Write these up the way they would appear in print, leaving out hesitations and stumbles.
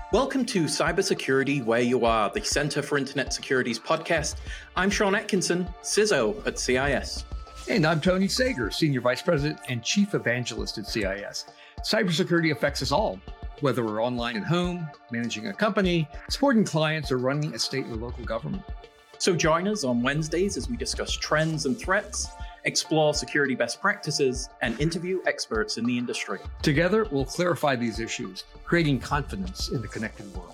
Welcome to Cybersecurity Where You Are, the Center for Internet Security's podcast. I'm Sean Atkinson, CISO at CIS. And I'm Tony Sager, Senior Vice President and Chief Evangelist at CIS. Cybersecurity affects us all, whether we're online at home, managing a company, supporting clients, or running a state or local government. So join us on Wednesdays as we discuss trends and threats, explore security best practices, and interview experts in the industry. Together, we'll clarify these issues, creating confidence in the connected world.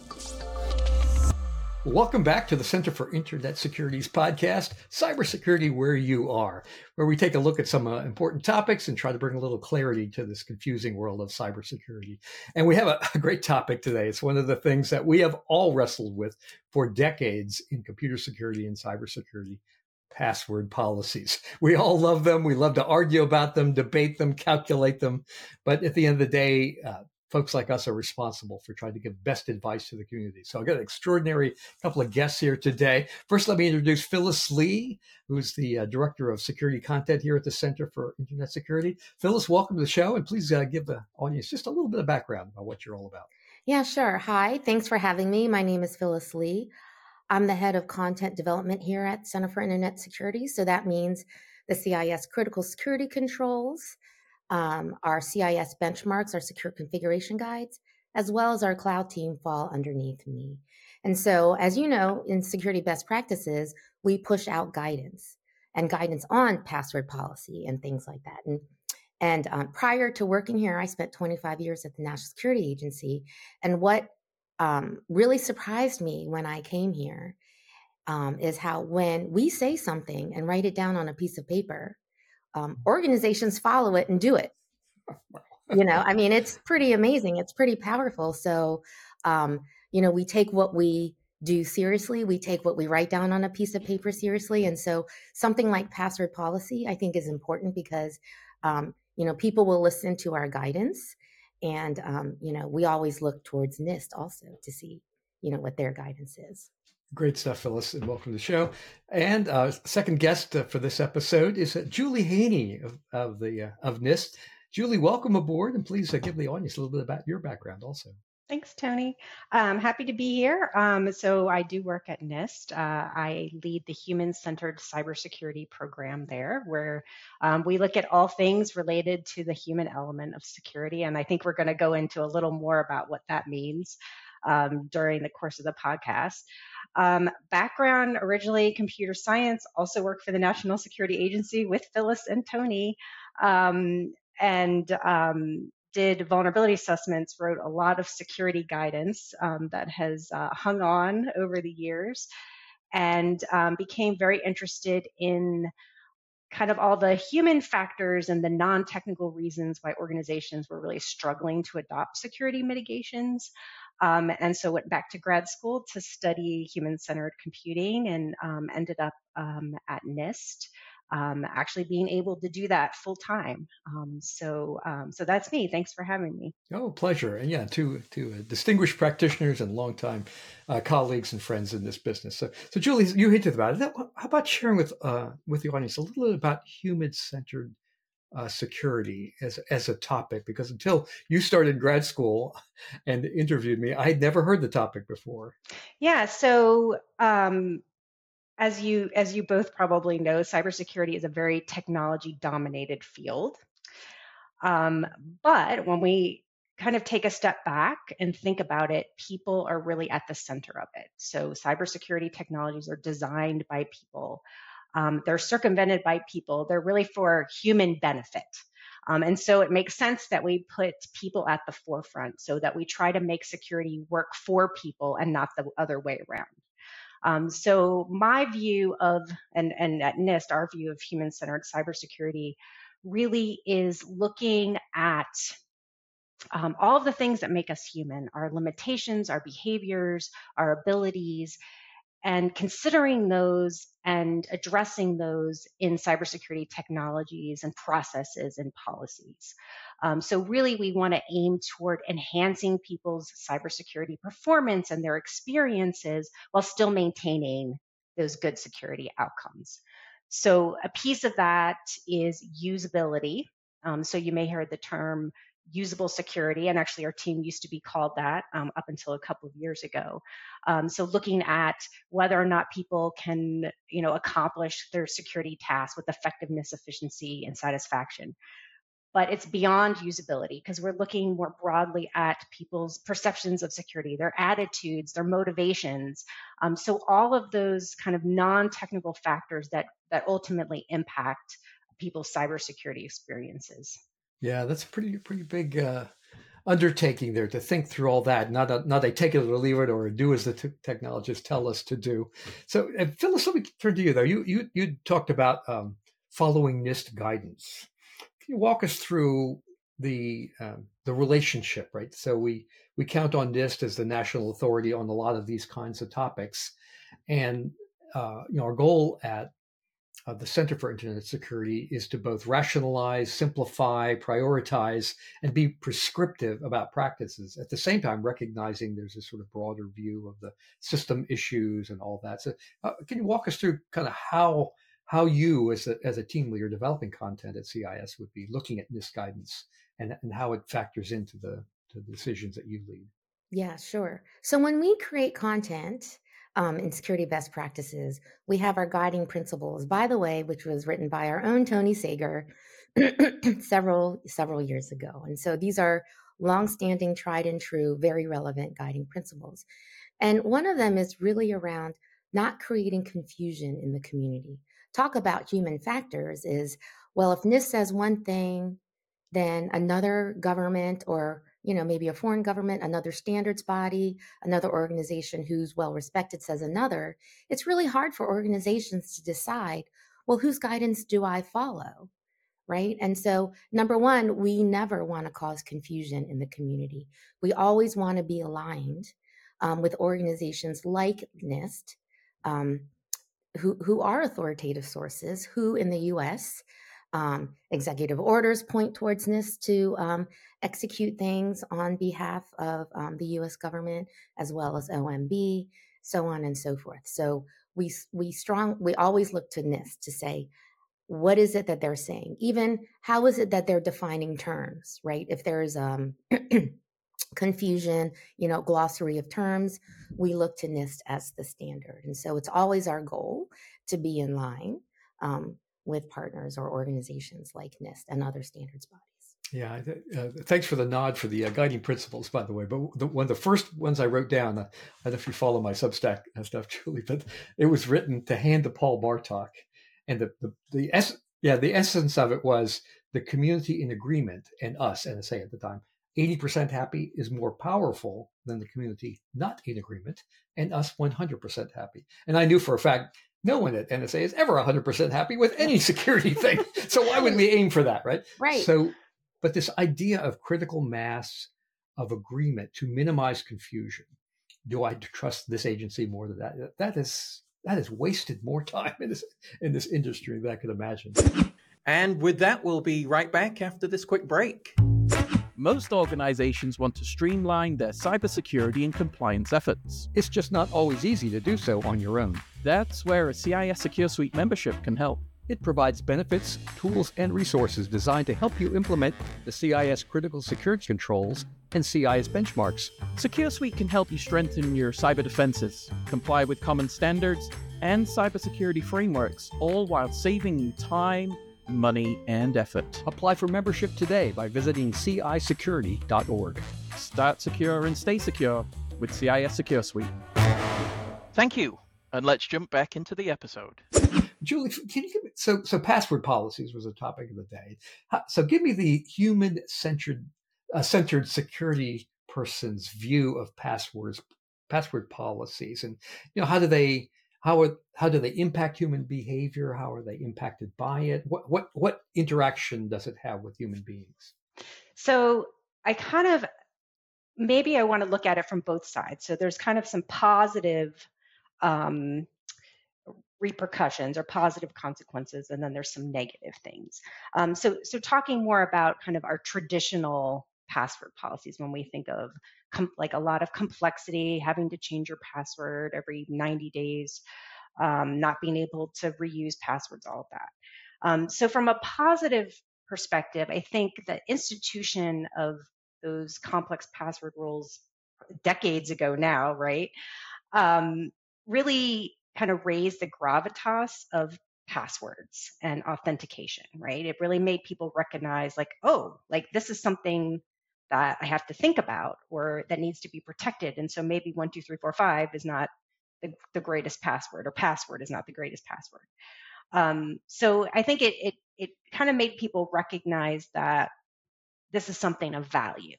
Welcome back to the Center for Internet Security's podcast, Cybersecurity Where You Are, where we take a look at some important topics and try to bring a little clarity to this confusing world of cybersecurity. And we have a great topic today. It's one of the things that we have all wrestled with for decades in computer security and cybersecurity: password policies. We all love them. We love to argue about them, debate them, calculate them. But at the end of the day, folks like us are responsible for trying to give best advice to the community. So I've got an extraordinary couple of guests here today. First, let me introduce Phyllis Lee, who's the Director of Security Content here at the Center for Internet Security. Phyllis, welcome to the show, and please give the audience just a little bit of background about what you're all about. Yeah, sure. Hi, thanks for having me. My name is Phyllis Lee. I'm the head of content development here at Center for Internet Security. So that means the CIS critical security controls, our CIS benchmarks, our secure configuration guides, as well as our cloud team fall underneath me. And so, as you know, in security best practices, we push out guidance and guidance on password policy and things like that. And prior to working here, I spent 25 years at the National Security Agency. And what really surprised me when I came here is how when we say something and write it down on a piece of paper, organizations follow it and do it. I mean, it's pretty amazing. It's pretty powerful. So, we take what we do seriously. We take what we write down on a piece of paper seriously. And so something like password policy, I think, is important because, people will listen to our guidance. And, we always look towards NIST also to see, what their guidance is. Great stuff, Phyllis, and welcome to the show. And second guest for this episode is Julie Haney of NIST. Julie, welcome aboard, and please give the audience a little bit about your background also. Thanks, Tony. Happy to be here. So I do work at NIST. I lead the human-centered cybersecurity program there, where we look at all things related to the human element of security. And I think we're going to go into a little more about what that means during the course of the podcast. Background, originally computer science, also worked for the National Security Agency with Phyllis and Tony, did vulnerability assessments, wrote a lot of security guidance that has hung on over the years, and became very interested in kind of all the human factors and the non-technical reasons why organizations were really struggling to adopt security mitigations. And so went back to grad school to study human-centered computing and ended up at NIST, actually being able to do that full time. So that's me. Thanks for having me. Oh, pleasure. And yeah, two distinguished practitioners and longtime colleagues and friends in this business. So Julie, you hinted about it. How about sharing with the audience a little bit about human-centered security as a topic? Because until you started grad school and interviewed me, I had never heard the topic before. Yeah. So as you both probably know, cybersecurity is a very technology-dominated field. But when we kind of take a step back and think about it, people are really at the center of it. So cybersecurity technologies are designed by people. They're circumvented by people. They're really for human benefit. And so it makes sense that we put people at the forefront so that we try to make security work for people and not the other way around. So my view of, and at NIST, our view of human-centered cybersecurity really is looking at all of the things that make us human, our limitations, our behaviors, our abilities, and considering those and addressing those in cybersecurity technologies and processes and policies. So really, we want to aim toward enhancing people's cybersecurity performance and their experiences while still maintaining those good security outcomes. So a piece of that is usability. So you may hear the term usable security, and actually our team used to be called that up until a couple of years ago. So looking at whether or not people can, accomplish their security tasks with effectiveness, efficiency, and satisfaction. But it's beyond usability because we're looking more broadly at people's perceptions of security, their attitudes, their motivations. So all of those kind of non-technical factors that ultimately impact people's cybersecurity experiences. Yeah, that's a pretty big undertaking there to think through all that. Not a take it or leave it or do as the technologists tell us to do. So, Phyllis, let me turn to you though. You talked about following NIST guidance. Can you walk us through the relationship, right? So we count on NIST as the national authority on a lot of these kinds of topics, and our goal at the Center for Internet Security is to both rationalize, simplify, prioritize, and be prescriptive about practices. At the same time, recognizing there's a sort of broader view of the system issues and all that. So, can you walk us through kind of how you, as a team leader developing content at CIS, would be looking at NIST guidance and how it factors into the decisions that you lead? Yeah, sure. So when we create content in security best practices, we have our guiding principles, by the way, which was written by our own Tony Sager several years ago. And so these are longstanding, tried and true, very relevant guiding principles. And one of them is really around not creating confusion in the community. Talk about human factors is, well, if NIST says one thing, then another government or maybe a foreign government, another standards body, another organization who's well respected says another. It's really hard for organizations to decide, well, whose guidance do I follow, right? And so, number one, we never want to cause confusion in the community. We always want to be aligned with organizations like NIST, who are authoritative sources, who in the U.S. Executive orders point towards NIST to execute things on behalf of the U.S. government, as well as OMB, so on and so forth. So we always look to NIST to say, what is it that they're saying? Even how is it that they're defining terms, right? If there's confusion, glossary of terms, we look to NIST as the standard. And so it's always our goal to be in line with partners or organizations like NIST and other standards bodies. Yeah, thanks for the nod for the guiding principles, by the way. But one of the first ones I wrote down, I don't know if you follow my Substack stuff, Julie, but it was written to hand to Paul Bartok. And the essence of it was the community in agreement and us, NSA at the time, 80% happy is more powerful than the community not in agreement, and us 100% happy. And I knew for a fact no one at NSA is ever 100% happy with any security thing. So why would we aim for that, right? Right. So, but this idea of critical mass of agreement to minimize confusion, do I trust this agency more than that? That has wasted more time in this industry than I could imagine. And with that, we'll be right back after this quick break. Most organizations want to streamline their cybersecurity and compliance efforts. It's just not always easy to do so on your own. That's where a CIS Secure Suite membership can help. It provides benefits, tools, and resources designed to help you implement the CIS critical security controls and CIS benchmarks. Secure Suite can help you strengthen your cyber defenses, comply with common standards, and cybersecurity frameworks, all while saving you time, money, and effort. Apply for membership today by visiting cisecurity.org. Start secure and stay secure with CIS Secure Suite. Thank you, and let's jump back into the episode. Julie, can you give me, so password policies was a topic of the day. So give me the human-centered security person's view of password policies, and how do they impact human behavior? How are they impacted by it? What interaction does it have with human beings? So I want to look at it from both sides. So there's kind of some positive repercussions or positive consequences, and then there's some negative things. So talking more about kind of our traditional password policies, when we think of like a lot of complexity, having to change your password every 90 days, not being able to reuse passwords, all of that. So from a positive perspective, I think the institution of those complex password rules decades ago now, right, really kind of raised the gravitas of passwords and authentication, right? It really made people recognize, like, oh, like this is something that I have to think about or that needs to be protected. And so maybe 12345 is not the greatest password, or password is not the greatest password. So I think it kind of made people recognize that this is something of value.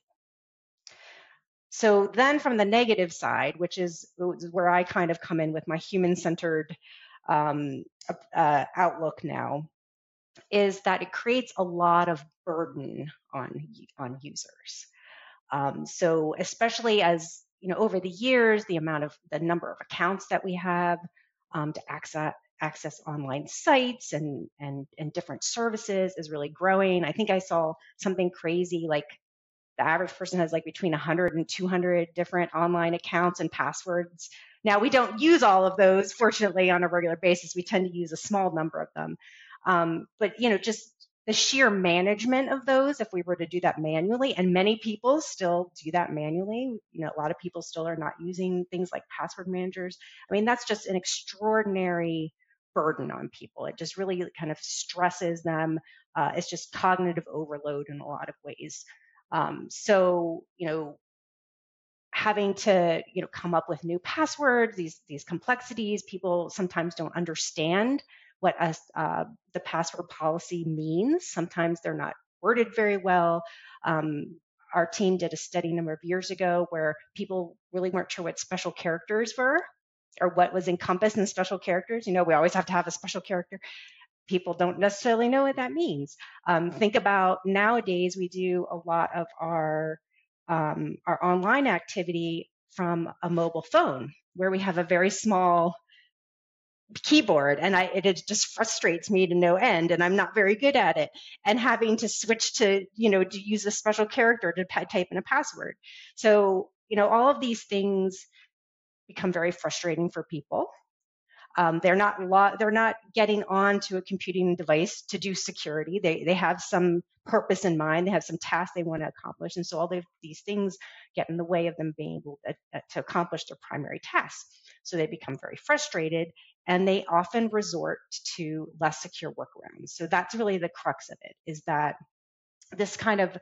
So then from the negative side, which is where I kind of come in with my human-centered outlook now, is that it creates a lot of burden on users. So especially as, over the years, the number of accounts that we have to access online sites and different services is really growing. I think I saw something crazy, like the average person has like between 100 and 200 different online accounts and passwords. Now, we don't use all of those, fortunately, on a regular basis. We tend to use a small number of them. But, just the sheer management of those, if we were to do that manually, and many people still do that manually, a lot of people still are not using things like password managers. I mean, that's just an extraordinary burden on people. It just really kind of stresses them. It's just cognitive overload in a lot of ways. So, having to, come up with new passwords, these complexities, people sometimes don't understand what the password policy means. Sometimes they're not worded very well. Our team did a study a number of years ago where people really weren't sure what special characters were or what was encompassed in special characters. We always have to have a special character. People don't necessarily know what that means. Think about nowadays, we do a lot of our online activity from a mobile phone where we have a very small keyboard, and it just frustrates me to no end, and I'm not very good at it, and having to switch to to use a special character to type in a password. So all of these things become very frustrating for people. They're not getting onto a computing device to do security. They have some purpose in mind. They have some tasks they want to accomplish, and so all these things get in the way of them being able to accomplish their primary tasks. So they become very frustrated, and they often resort to less secure workarounds. So that's really the crux of it: is that this kind of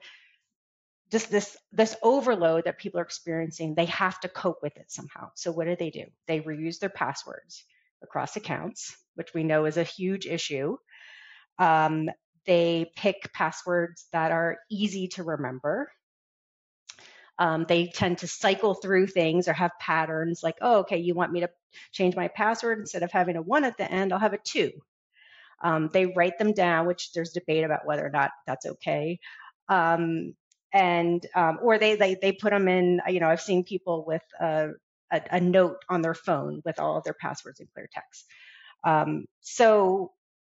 this overload that people are experiencing, they have to cope with it somehow. So what do? They reuse their passwords across accounts, which we know is a huge issue. They pick passwords that are easy to remember. They tend to cycle through things or have patterns like, oh, okay, you want me to change my password? Instead of having a 1 at the end, I'll have a 2. They write them down, which there's debate about whether or not that's okay. Or they put them in, I've seen people with a note on their phone with all of their passwords in clear text. So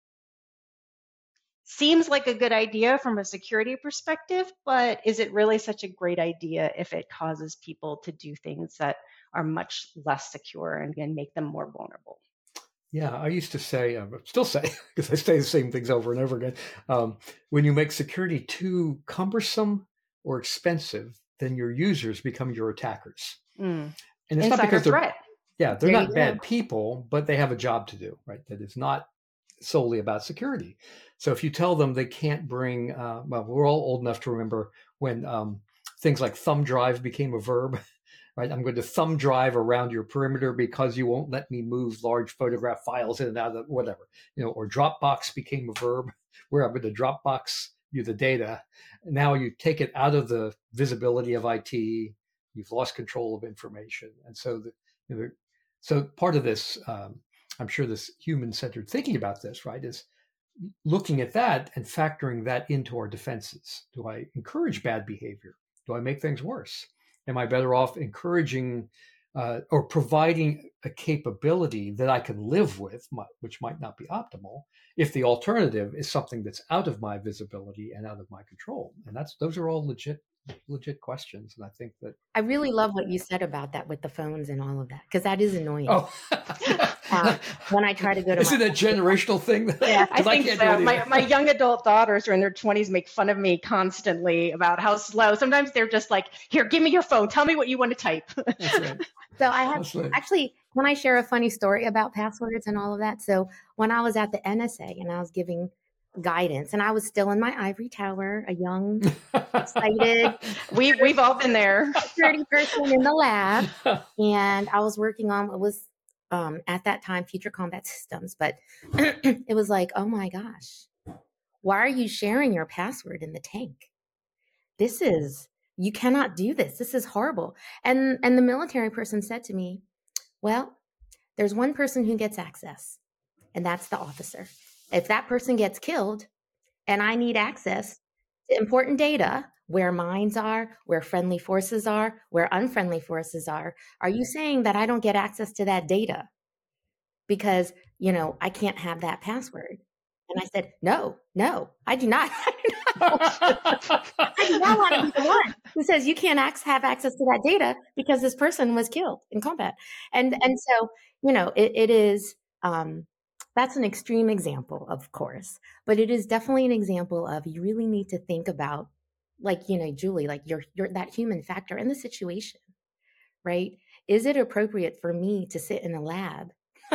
seems like a good idea from a security perspective, but is it really such a great idea if it causes people to do things that are much less secure and can make them more vulnerable? Yeah, I used to say, still say, because I say the same things over and over again, when you make security too cumbersome or expensive, then your users become your attackers. And it's Insider not because threat. they're not bad people, but they have a job to do, right? That is not solely about security. So if you tell them they can't bring, well, we're all old enough to remember when things like thumb drive became a verb, right? I'm going to thumb drive around your perimeter because you won't let me move large photograph files in and out of whatever, or Dropbox became a verb where I'm going to Dropbox you the data. Now you take it out of the visibility of IT, you've lost control of information. And so so part of this, I'm sure this human-centered thinking about this, right, is looking at that and factoring that into our defenses. Do I encourage bad behavior? Do I make things worse? Am I better off encouraging or providing a capability that I can live with, which might not be optimal, if the alternative is something that's out of my visibility and out of my control? And those are all legit legit questions. And I think that I really love what you said about that with the phones and all of that, because that is annoying. Oh, when I try to go to is it a generational thing? Yeah, I 'Cause think can't so. do it either. My young adult daughters who are in their 20s make fun of me constantly about how slow. Sometimes they're just like, here, give me your phone. Tell me what you want to type. That's right. So I have That's right. actually, can I share a funny story about passwords and all of that? So when I was at the NSA and I was giving guidance, and I was still in my ivory tower, a young, excited We've all been there. security person in the lab, and I was working on what was at that time future combat systems, but it was like, oh my gosh, why are you sharing your password in the tank? You cannot do this. This is horrible. And the military person said to me, well, there's one person who gets access, and that's the officer. If that person gets killed and I need access to important data, where mines are, where friendly forces are, where unfriendly forces are you saying that I don't get access to that data because, I can't have that password? And I said, no, I do not. I do not want to be the one who says you can't have access to that data because this person was killed in combat. And so, it is, that's an extreme example, of course, but it is definitely an example of you really need to think about, like, Julie, like your that human factor in the situation, right? Is it appropriate for me to sit in a lab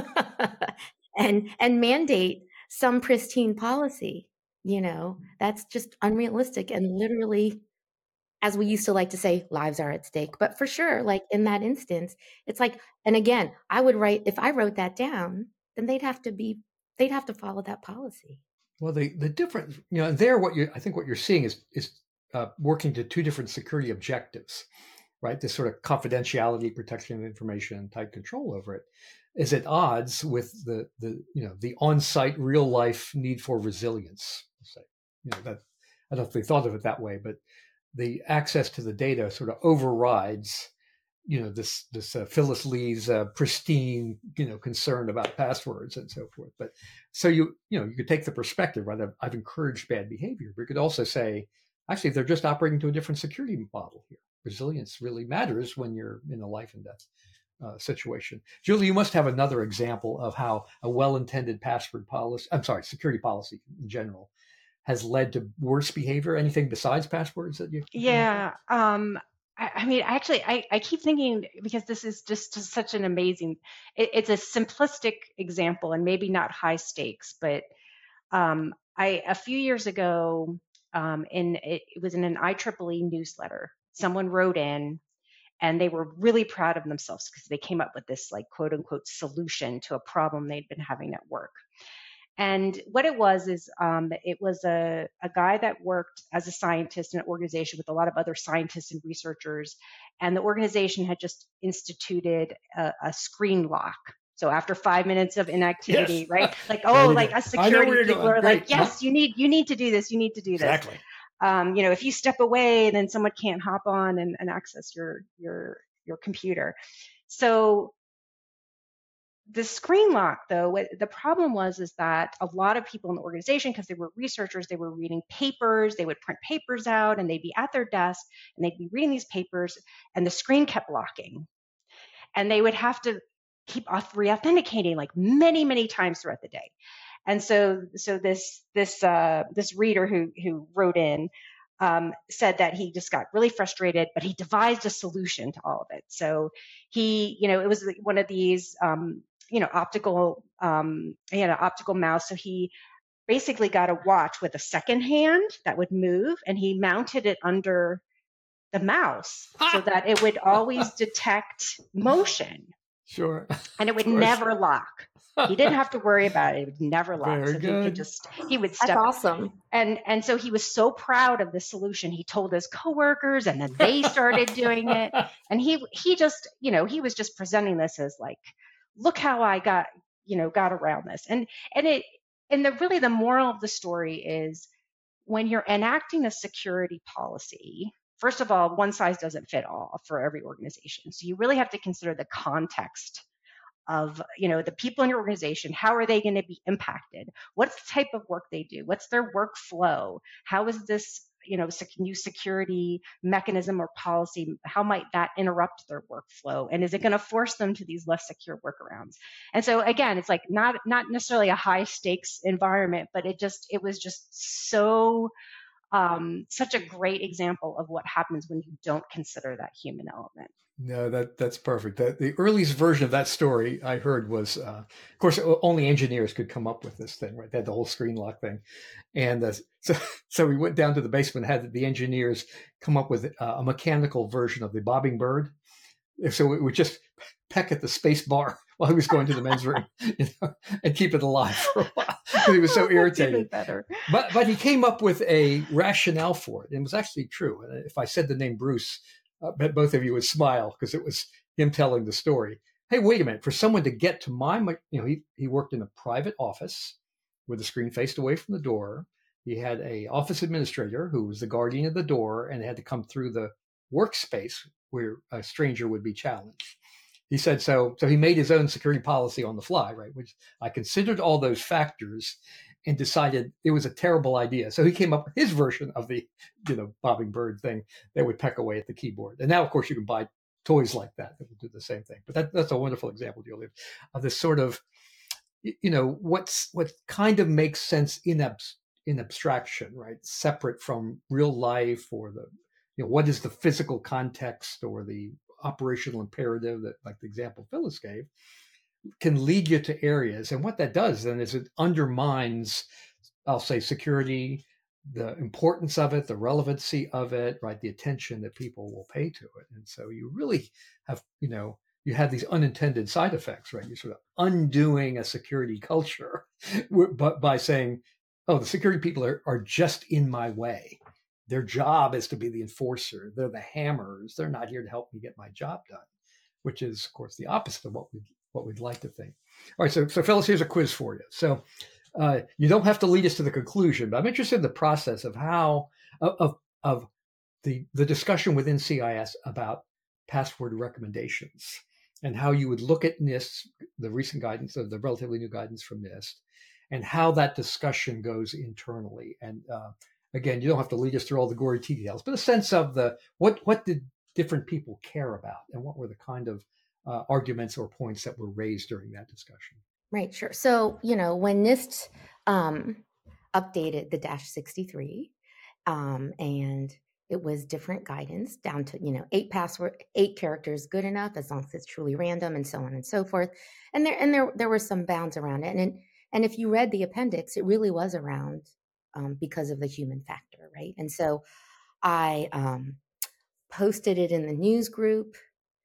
and mandate some pristine policy? That's just unrealistic. And literally, as we used to like to say, lives are at stake. But for sure, like in that instance, it's like, and again, if I wrote that down, then they'd have to follow that policy. Well, the difference, there, I think what you're seeing is working to two different security objectives, right? This sort of confidentiality, protection of information, tight control over it is at odds with the on-site real life need for resilience. Say, that I don't know if they thought of it that way, but the access to the data sort of overrides, this Phyllis Lee's pristine, concern about passwords and so forth. But so you could take the perspective, right? I've encouraged bad behavior, but you could also say, actually, they're just operating to a different security model here. Resilience really matters when you're in a life and death situation. Julie, you must have another example of how a well-intended security policy in general has led to worse behavior. Anything besides passwords that you? Yeah. I keep thinking, because this is just such an amazing, it's a simplistic example and maybe not high stakes, but a few years ago, it was in an IEEE newsletter, someone wrote in and they were really proud of themselves because they came up with this, like, quote unquote solution to a problem they'd been having at work. And what it was is it was a guy that worked as a scientist in an organization with a lot of other scientists and researchers. And the organization had just instituted a screen lock. So after 5 minutes of inactivity, yes. Right? Like, like us security people are Great. like, yes, you need to do this. You need to do this. Exactly. If you step away, then someone can't hop on and access your computer. So the screen lock, though, the problem is that a lot of people in the organization, because they were researchers, they were reading papers, they would print papers out, and they'd be at their desk, and they'd be reading these papers, and the screen kept locking. And they would have to keep re-authenticating, like, many, many times throughout the day. And so this reader who wrote in said that he just got really frustrated, but he devised a solution to all of it. So he, it was one of these, optical, he had an optical mouse. So he basically got a watch with a second hand that would move, and he mounted it under the mouse so that it would always detect motion. Sure. And it would never lock. He didn't have to worry about it. It would never lock. Very so good. He would step. That's awesome. And so he was so proud of this solution. He told his coworkers, and then they started doing it. And he just, he was just presenting this as, like, look how I got around this. And the moral of the story is, when you're enacting a security policy, first of all, one size doesn't fit all for every organization. So you really have to consider the context of, the people in your organization. How are they going to be impacted? What's the type of work they do? What's their workflow? How is this, new security mechanism or policy, how might that interrupt their workflow? And is it going to force them to these less secure workarounds? And so again, it's like not necessarily a high stakes environment, but it was just so such a great example of what happens when you don't consider that human element. No, that's perfect. The earliest version of that story I heard was, of course, only engineers could come up with this thing, right? They had the whole screen lock thing. And so we went down to the basement, had the engineers come up with a mechanical version of the bobbing bird. So we would just peck at the space bar while he was going to the men's room, and keep it alive for a while because he was so irritated. But he came up with a rationale for it. And it was actually true. And if I said the name Bruce, I bet both of you would smile because it was him telling the story. Hey, wait a minute. For someone to get to he worked in a private office with the screen faced away from the door. He had a office administrator who was the guardian of the door and had to come through the workspace where a stranger would be challenged. He said so he made his own security policy on the fly, right? Which I considered all those factors and decided it was a terrible idea. So he came up with his version of the, bobbing bird thing that would peck away at the keyboard. And now, of course, you can buy toys like that will do the same thing. But that's a wonderful example, Julia, of this sort of, what kind of makes sense in abstraction, right? Separate from real life or what is the physical context or the operational imperative that, like the example Phyllis gave, can lead you to areas. And what that does then is it undermines, I'll say, security, the importance of it, the relevancy of it, right? The attention that people will pay to it. And so you really have, you have these unintended side effects, right? You're sort of undoing a security culture but by saying, oh, the security people are just in my way. Their job is to be the enforcer. They're the hammers. They're not here to help me get my job done, which is, of course, the opposite of what we'd like to think. All right, so Phyllis, here's a quiz for you. So you don't have to lead us to the conclusion, but I'm interested in the process of how of the discussion within CIS about password recommendations and how you would look at NIST, the recent guidance of the relatively new guidance from NIST, and how that discussion goes internally. And again, you don't have to lead us through all the gory details, but a sense of what did different people care about and what were the kind of arguments or points that were raised during that discussion. Right, sure. So, when NIST updated the -63, and it was different guidance down to, 8 characters good enough as long as it's truly random and so on and so forth. And there were some bounds around it. And if you read the appendix, it really was around because of the human factor, right? And so I posted it in the news group.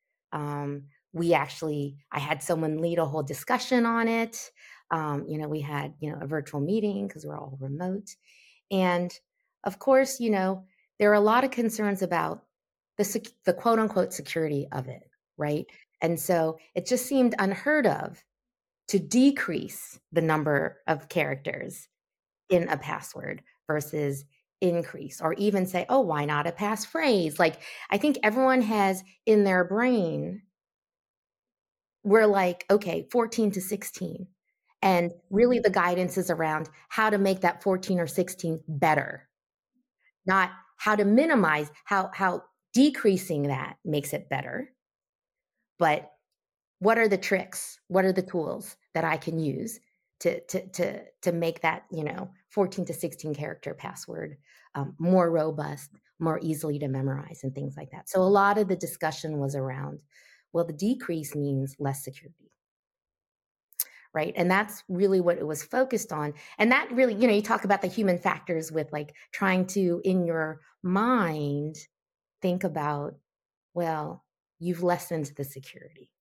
I had someone lead a whole discussion on it. We had, a virtual meeting because we're all remote. And of course, there are a lot of concerns about the quote unquote security of it, right? And so it just seemed unheard of to decrease the number of characters in a password versus increase, or even say, oh, why not a passphrase? Like, I think everyone has in their brain, we're like, okay, 14 to 16. And really the guidance is around how to make that 14 or 16 better, not how to minimize, how decreasing that makes it better. But what are the tricks? What are the tools that I can use to make that, 14 to 16 character password more robust, more easily to memorize and things like that. So a lot of the discussion was around, well, the decrease means less security, right? And that's really what it was focused on. And that really, you talk about the human factors with like trying to, in your mind, think about, well, you've lessened the security.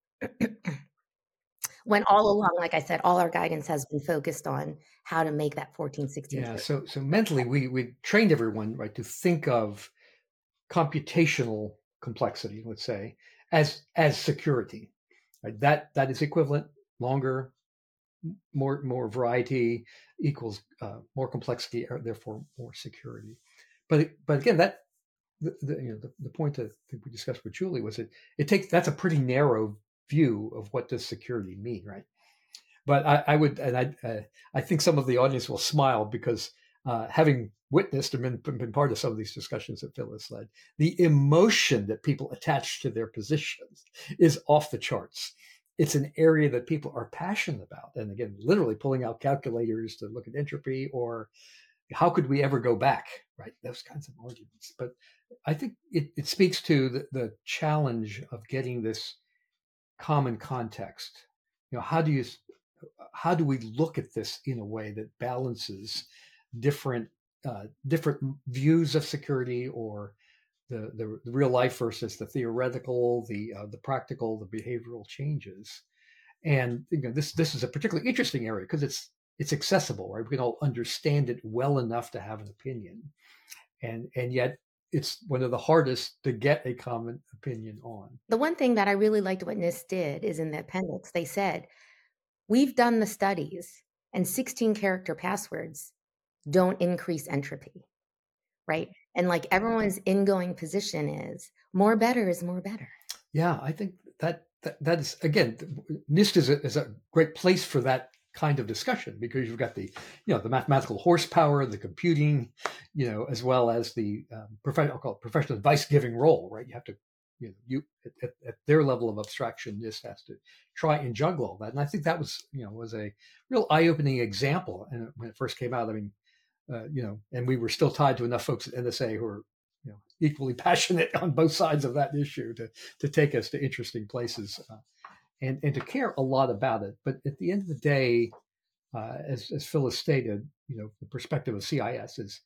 When all along, like I said, all our guidance has been focused on how to make that 14, 16. Yeah, so mentally, we trained everyone, right, to think of computational complexity, let's say, as security. Right? That is equivalent, longer, more variety equals more complexity, therefore more security. But again, that the point that I think we discussed with Julie was that's a pretty narrow view of what does security mean, right? But I think some of the audience will smile because having witnessed and been part of some of these discussions that Phyllis led, the emotion that people attach to their positions is off the charts. It's an area that people are passionate about. And again, literally pulling out calculators to look at entropy, or how could we ever go back, right? Those kinds of arguments. But I think it speaks to the challenge of getting this common context. How do we look at this in a way that balances different views of security, or the real life versus the theoretical, the practical, the behavioral changes. And this is a particularly interesting area because it's accessible, right? We can all understand it well enough to have an opinion, and yet it's one of the hardest to get a common opinion on. The one thing that I really liked what NIST did is in the appendix, they said, we've done the studies and 16-character passwords don't increase entropy, right? And like everyone's ingoing position is more better is more better. Yeah, I think that is, again, NIST is a great place for that kind of discussion, because you've got the mathematical horsepower, the computing, as well as the professional advice giving role, right? You have to, at their level of abstraction, NIST has to try and juggle all that. And I think that was a real eye-opening example. And when it first came out, I mean, and we were still tied to enough folks at NSA who are, equally passionate on both sides of that issue to take us to interesting places and to care a lot about it. But at the end of the day, as Phyllis stated, the perspective of CIS is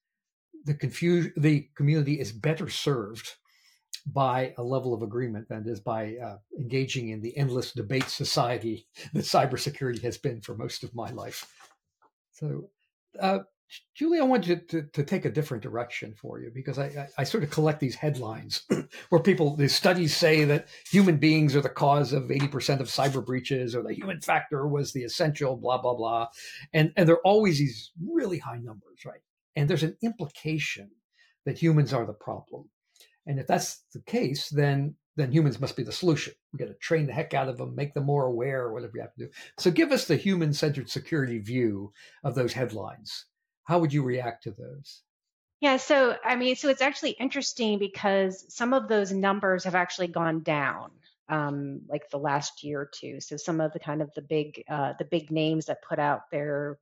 the community is better served by a level of agreement than it is by engaging in the endless debate society that cybersecurity has been for most of my life. So, Julie, I wanted to take a different direction for you, because I sort of collect these headlines where the studies say that human beings are the cause of 80% of cyber breaches, or the human factor was the essential, blah, blah, blah. And there are always these really high numbers, right? And there's an implication that humans are the problem. And if that's the case, then humans must be the solution. We got to train the heck out of them, make them more aware, or whatever you have to do. So give us the human-centered security view of those headlines. How would you react to those? Yeah, so it's actually interesting because some of those numbers have actually gone down, like the last year or two. So some of the kind of the big names that put out their,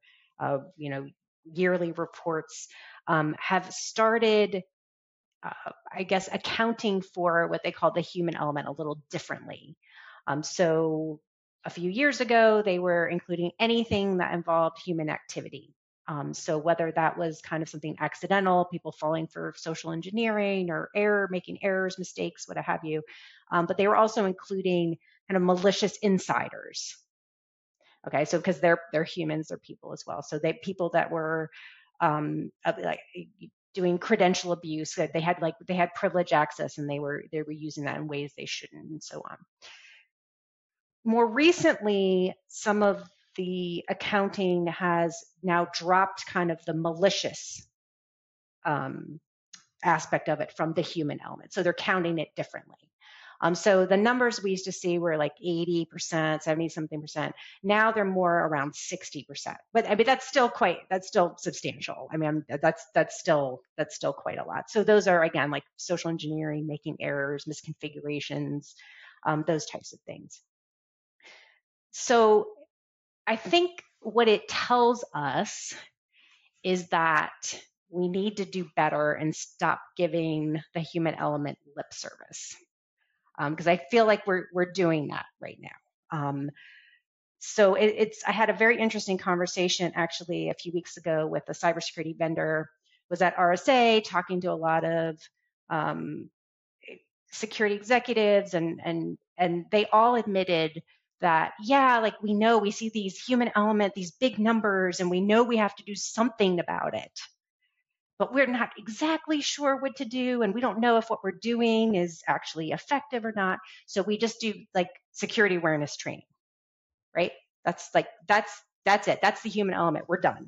yearly reports have started, I guess, accounting for what they call the human element a little differently. So a few years ago, they were including anything that involved human activity. So whether that was kind of something accidental, people falling for social engineering or making errors, mistakes, what have you. But they were also including kind of malicious insiders. Okay, so because they're humans, they're people as well. So people that were like doing credential abuse, that they had privilege access, and they were using that in ways they shouldn't, and so on. More recently, some of the accounting has now dropped kind of the malicious aspect of it from the human element. So they're counting it differently. So the numbers we used to see were like 80%, 70-something%. Now they're more around 60%. But I mean, that's still substantial. I mean, that's still quite a lot. So those are, again, like social engineering, making errors, misconfigurations, those types of things. So I think what it tells us is that we need to do better and stop giving the human element lip service, because I feel like we're doing that right now. So I had a very interesting conversation actually a few weeks ago with a cybersecurity vendor. Was at RSA talking to a lot of security executives, and they all admitted that, yeah, like we see these human element, these big numbers, and we know we have to do something about it, but we're not exactly sure what to do, and we don't know if what we're doing is actually effective or not. So we just do like security awareness training, right? That's it. That's the human element. We're done.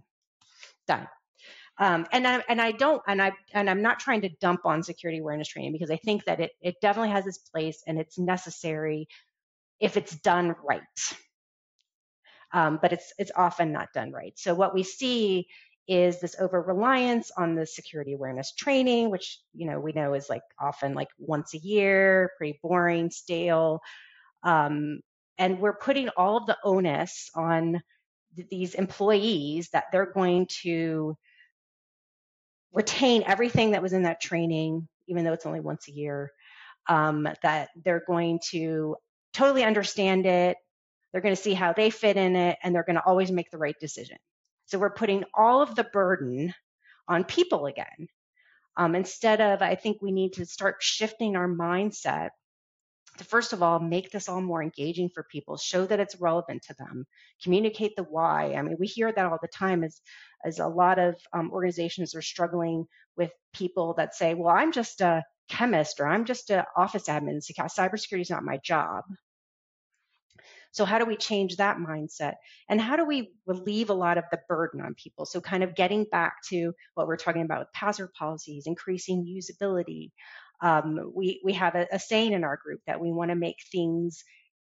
And I'm not trying to dump on security awareness training, because I think that it definitely has its place and it's necessary if it's done right. But it's often not done right. So what we see is this over-reliance on the security awareness training, which, we know is like often like once a year, pretty boring, stale. And we're putting all of the onus on these employees that they're going to retain everything that was in that training, even though it's only once a year, that they're going to totally understand it. They're going to see how they fit in it, and they're going to always make the right decision. So we're putting all of the burden on people again. Instead of, I think we need to start shifting our mindset to, first of all, make this all more engaging for people, show that it's relevant to them, communicate the why. I mean, we hear that all the time as a lot of organizations are struggling with people that say, well, I'm just a chemist, or I'm just an office admin. Cybersecurity is not my job. So how do we change that mindset? And how do we relieve a lot of the burden on people? So kind of getting back to what we're talking about with password policies, increasing usability. We have a saying in our group that we want to make things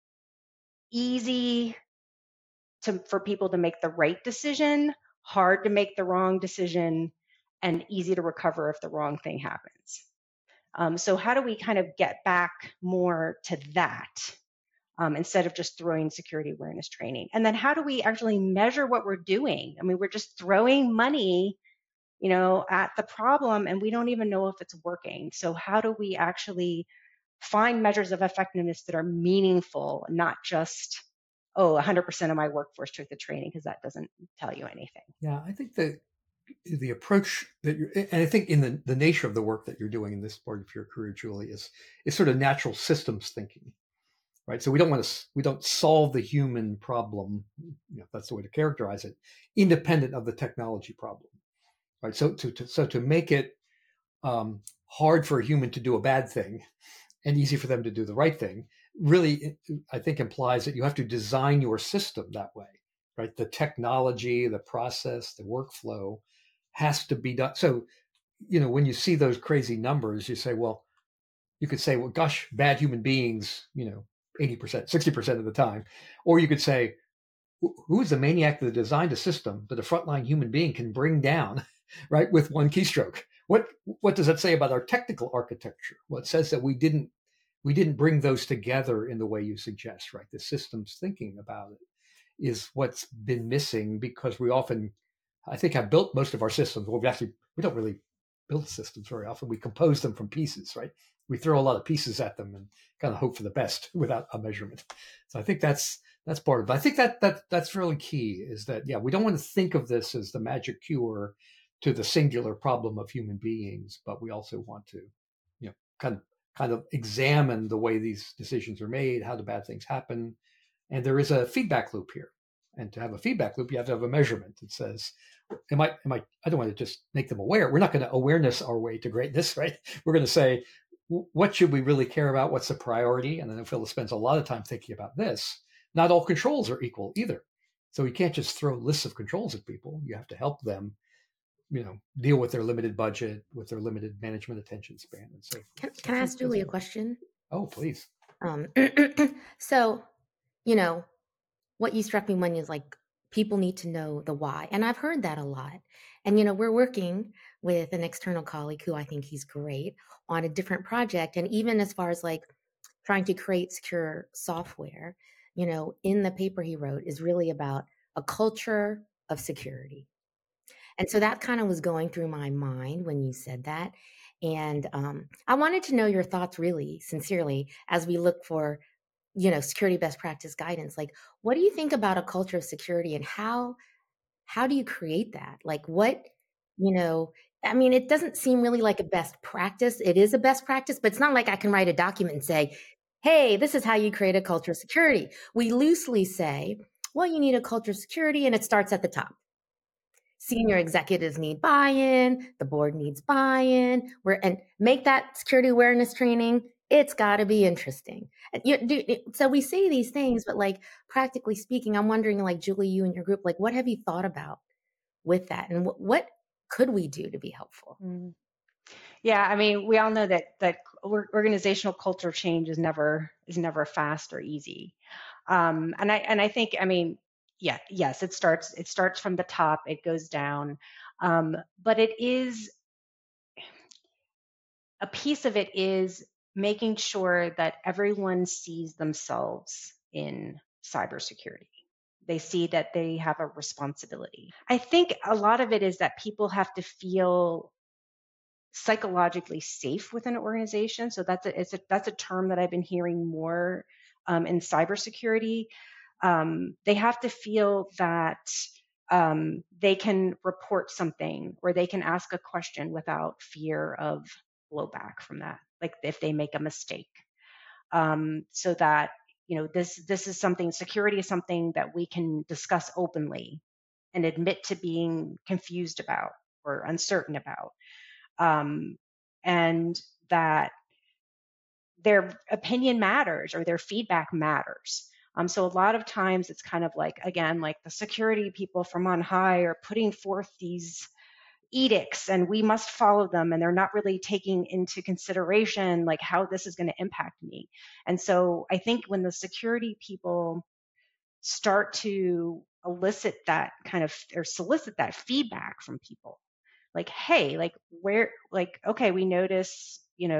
easy for people to make the right decision, hard to make the wrong decision, and easy to recover if the wrong thing happens. So how do we kind of get back more to that? Instead of just throwing security awareness training? And then how do we actually measure what we're doing? I mean, we're just throwing money, at the problem, and we don't even know if it's working. So how do we actually find measures of effectiveness that are meaningful, not just, 100% of my workforce took the training, because that doesn't tell you anything. Yeah, I think that the approach that and I think in the nature of the work that you're doing in this part of your career, Julie, is sort of natural systems thinking. Right, so we don't solve the human problem, if that's the way to characterize it, independent of the technology problem. Right, so to make it hard for a human to do a bad thing and easy for them to do the right thing, really, I think implies that you have to design your system that way. Right, the technology, the process, the workflow has to be done. So, when you see those crazy numbers, you say, well, you could say, well, gosh, bad human beings, 80%, 60% of the time. Or you could say, who is the maniac that designed a system that a frontline human being can bring down, right, with one keystroke? What does that say about our technical architecture? Well, it says that we didn't bring those together in the way you suggest, right? The systems thinking about it is what's been missing, because we often, I think, have built most of our systems. Well, we don't really build systems very often. We compose them from pieces, right? We throw a lot of pieces at them and kind of hope for the best without a measurement. So I think that's part of it. I think that's really key, is that, we don't want to think of this as the magic cure to the singular problem of human beings, but we also want to, kind of examine the way these decisions are made, how the bad things happen. And there is a feedback loop here. And to have a feedback loop, you have to have a measurement that says, I don't want to just make them aware. We're not going to awareness our way to greatness, right? We're going to say, what should we really care about? What's the priority? And then Phyllis spends a lot of time thinking about this. Not all controls are equal either. So you can't just throw lists of controls at people. You have to help them, deal with their limited budget, with their limited management attention span, and so forth. Can I ask Julie a question? Oh, please. So, what you struck me when is like, people need to know the why. And I've heard that a lot. And, we're working with an external colleague who I think he's great on a different project. And even as far as like trying to create secure software, in the paper he wrote is really about a culture of security. And so that kind of was going through my mind when you said that. And I wanted to know your thoughts, really sincerely, as we look for, security best practice guidance. Like, what do you think about a culture of security, and how do you create that? Like, what, I mean, it doesn't seem really like a best practice. It is a best practice, but it's not like I can write a document and say, hey, this is how you create a culture of security. We loosely say, well, you need a culture of security, and it starts at the top. Senior executives need buy-in, the board needs buy-in, and make that security awareness training, it's got to be interesting. So we say these things, but like, practically speaking, I'm wondering, like, Julie, you and your group, like, what have you thought about with that, and what could we do to be helpful? Yeah, I mean, we all know that organizational culture change is never fast or easy, and I think, I mean, yes, it starts from the top, it goes down. But it is, a piece of it is making sure that everyone sees themselves in cybersecurity. They see that they have a responsibility. I think a lot of it is that people have to feel psychologically safe with an organization. So that's a term that I've been hearing more in cybersecurity. They have to feel that they can report something or they can ask a question without fear of blowback from that, like if they make a mistake. So that, this is something, security is something that we can discuss openly and admit to being confused about or uncertain about. And that their opinion matters or their feedback matters. So a lot of times it's kind of like, again, like the security people from on high are putting forth these edicts and we must follow them, and they're not really taking into consideration like how this is going to impact me. And so I think when the security people start to elicit that kind of, or solicit that feedback from people, like, hey, like where, like, okay, we notice,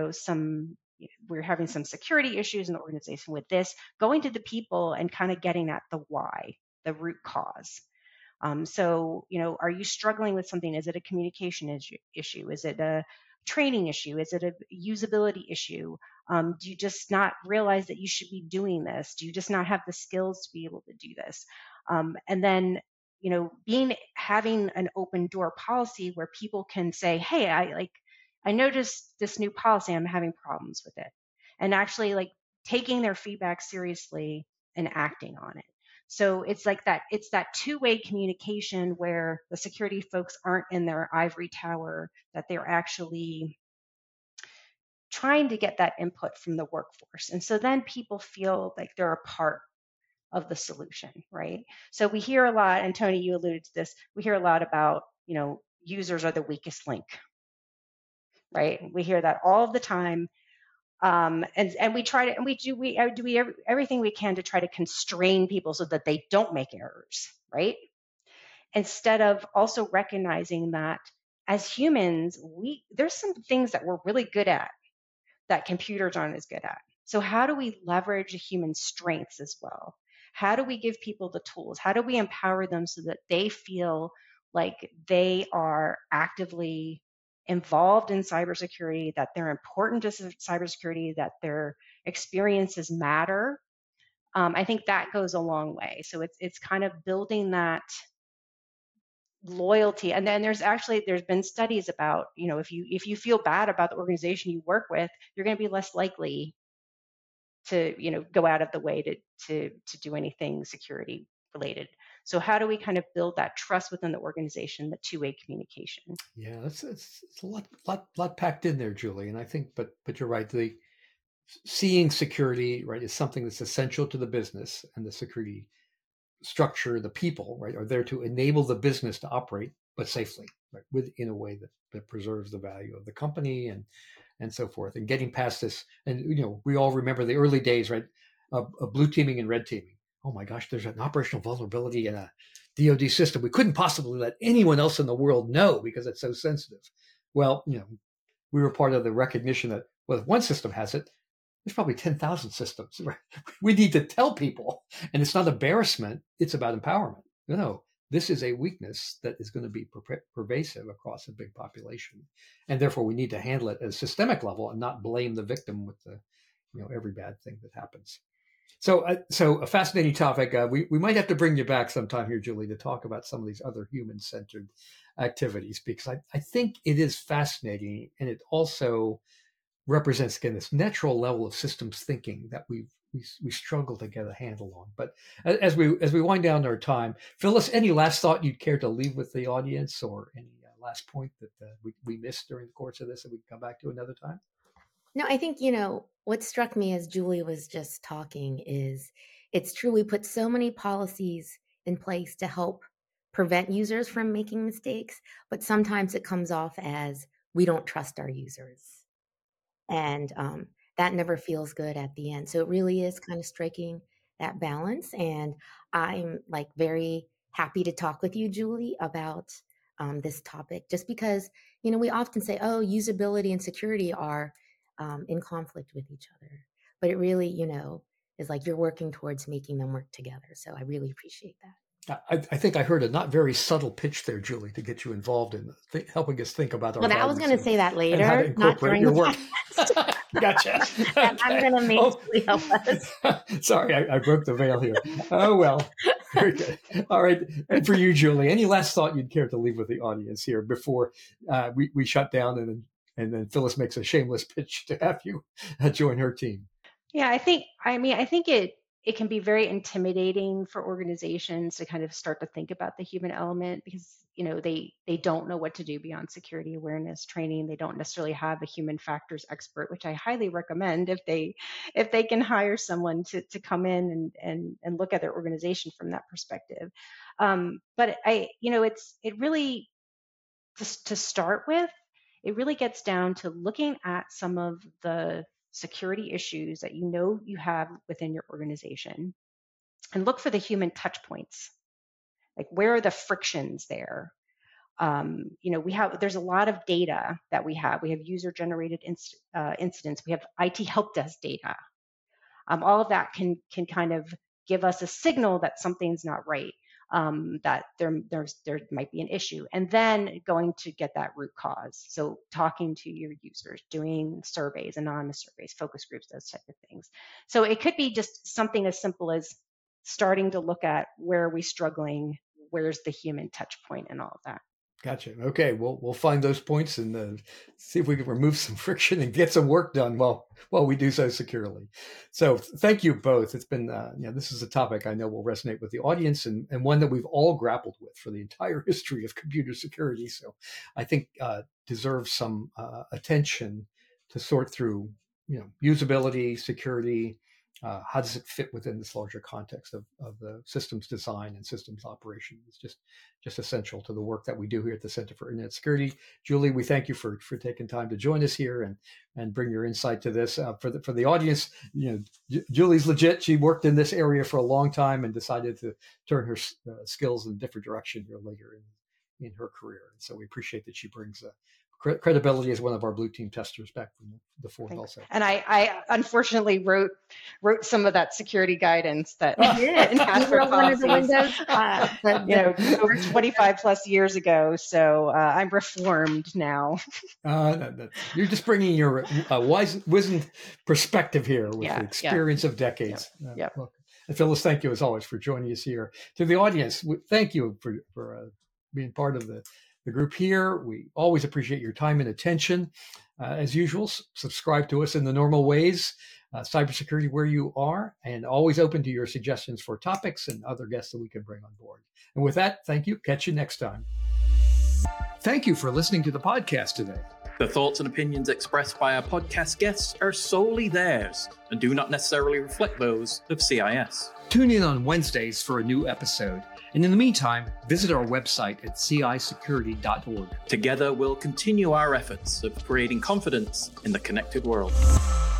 we're having some security issues in the organization with this, going to the people and kind of getting at the why, the root cause. So, are you struggling with something? Is it a communication issue? Is it a training issue? Is it a usability issue? Do you just not realize that you should be doing this? Do you just not have the skills to be able to do this? And then, having an open door policy where people can say, hey, I noticed this new policy, I'm having problems with it. And actually like taking their feedback seriously and acting on it. So it's like that, it's that two-way communication where the security folks aren't in their ivory tower, that they're actually trying to get that input from the workforce. And so then people feel like they're a part of the solution, right? So we hear a lot, and Tony, you alluded to this, we hear a lot about, users are the weakest link, right? We hear that all the time. And we try to, and we do everything we can to try to constrain people so that they don't make errors, right? Instead of also recognizing that as humans, there's some things that we're really good at that computers aren't as good at. So how do we leverage a human strengths as well? How do we give people the tools? How do we empower them so that they feel like they are actively involved in cybersecurity, that they're important to cybersecurity, that their experiences matter? I think that goes a long way. So it's kind of building that loyalty. And then there's been studies about, if you feel bad about the organization you work with, you're going to be less likely to go out of the way to do anything security related. So how do we kind of build that trust within the organization, the two-way communication? Yeah, it's a lot packed in there, Julie. And I think, but you're right. The seeing security, right, is something that's essential to the business, and the security structure, the people, right, are there to enable the business to operate, but safely, right, in a way that preserves the value of the company and so forth. And getting past this, and we all remember the early days, right, of blue teaming and red teaming. Oh my gosh, there's an operational vulnerability in a DoD system. We couldn't possibly let anyone else in the world know because it's so sensitive. Well, we were part of the recognition that, well, if one system has it, there's probably 10,000 systems. Right? We need to tell people, and it's not embarrassment. It's about empowerment. This is a weakness that is going to be pervasive across a big population. And therefore we need to handle it at a systemic level and not blame the victim with the, every bad thing that happens. So a fascinating topic. We might have to bring you back sometime here, Julie, to talk about some of these other human-centered activities, because I think it is fascinating, and it also represents, again, this natural level of systems thinking that we struggle to get a handle on. But as we wind down our time, Phyllis, any last thought you'd care to leave with the audience, or any last point that we missed during the course of this that we can come back to another time? No, I think, what struck me as Julie was just talking is it's true. We put so many policies in place to help prevent users from making mistakes, but sometimes it comes off as we don't trust our users. And that never feels good at the end. So it really is kind of striking that balance. And I'm very happy to talk with you, Julie, about this topic, just because, we often say, oh, usability and security are in conflict with each other. But it really, is like you're working towards making them work together. So I really appreciate that. I think I heard a not very subtle pitch there, Julie, to get you involved in helping us think about our values. Well, I was going to say that later, not during your the work. Gotcha. I'm going to make Julie help us. Sorry, I broke the veil here. Oh, well. Very good. All right. And for you, Julie, any last thought you'd care to leave with the audience here before we shut down and then Phyllis makes a shameless pitch to have you join her team? Yeah, I think it can be very intimidating for organizations to kind of start to think about the human element because, they don't know what to do beyond security awareness training. They don't necessarily have a human factors expert, which I highly recommend if they can hire someone to come in and look at their organization from that perspective. But it really, to start with, it really gets down to looking at some of the security issues that you have within your organization and look for the human touch points. Like, where are the frictions there? There's a lot of data that we have. We have user generated incidents. We have IT help desk data. All of that can kind of give us a signal that something's not right, that there might be an issue, and then going to get that root cause. So talking to your users, doing surveys, anonymous surveys, focus groups, those type of things. So it could be just something as simple as starting to look at where are we struggling, where's the human touch point, and all of that. Gotcha. Okay, we'll find those points and see if we can remove some friction and get some work done while we do so securely. So thank you both. It's been this is a topic I know will resonate with the audience and one that we've all grappled with for the entire history of computer security. So I think deserves some attention to sort through usability, security. How does it fit within this larger context of the systems design and systems operation? It's just essential to the work that we do here at the Center for Internet Security. Julie, we thank you for taking time to join us here and bring your insight to this. For the audience, Julie's legit. She worked in this area for a long time and decided to turn her skills in a different direction here later in her career. And so we appreciate that she brings credibility as one of our blue team testers back from the fourth also. And I unfortunately wrote some of that security guidance that in password policies, 25 plus years ago. So I'm reformed now. You're just bringing your wizened perspective here with the experience of decades. Look, and Phyllis, thank you as always for joining us here. To the audience, thank you for being part of the group here. We always appreciate your time and attention. As usual, subscribe to us in the normal ways, cybersecurity where you are, and always open to your suggestions for topics and other guests that we can bring on board. And with that, thank you. Catch you next time. Thank you for listening to the podcast today. The thoughts and opinions expressed by our podcast guests are solely theirs and do not necessarily reflect those of CIS. Tune in on Wednesdays for a new episode. And in the meantime, visit our website at cisecurity.org. Together, we'll continue our efforts of creating confidence in the connected world.